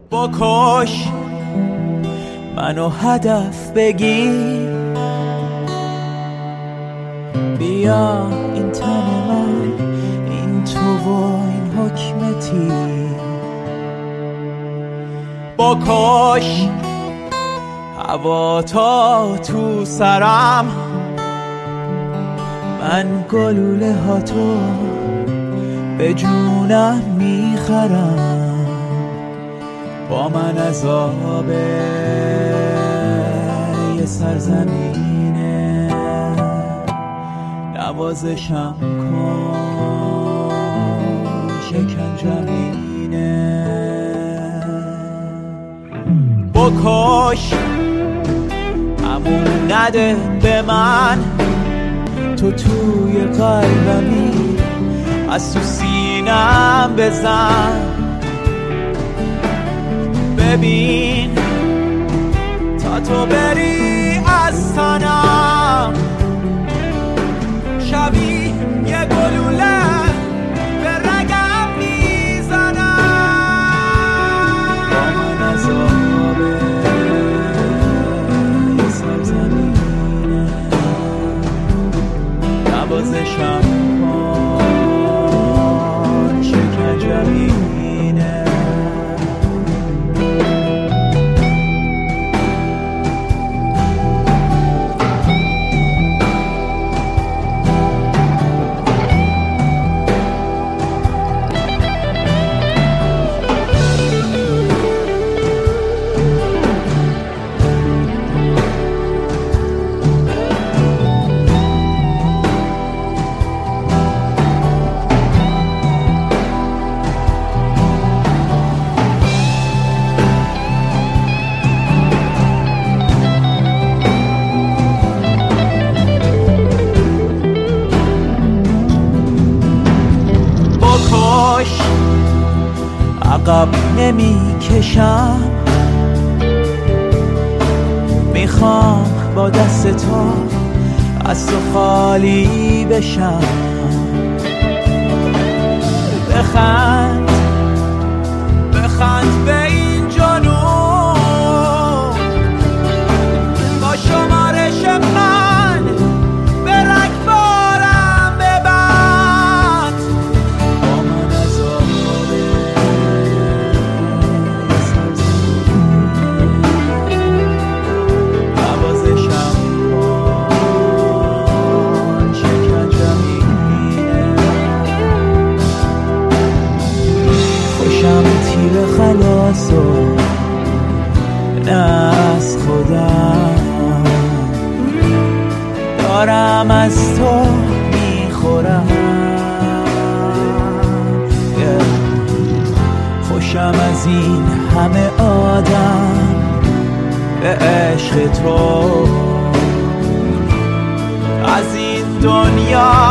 بکش منو هدف بگیر، بیا این تن من، این تو و این حکمتی. بکش هوا تا تو سرم، من گلوله ها تو به جونم میخرم. با من عذاب یه سرزمینه، نوازشم کن شکنجمینه. بکش همون نده به من، تو توی قلبمی از تو سینم بزن. ببین تا تو بری از تنم، شبیه یه گلوله به رگم میزنم. با من عذابه یه سرزمینه، نوازشم کن شکنجمینه. عقب نمی کشم، میخوام با دست تو از تو خالی بشم. بخند بخند به این جنون، با شمارش من به رگبارم ببند. با من عذابه نوازشم کن شکنجمینه. خوشم تیر خلاصو نه از خودم، دارم از تو میخورم. خوشم از این همه آدم به عشق تو، از این دنیا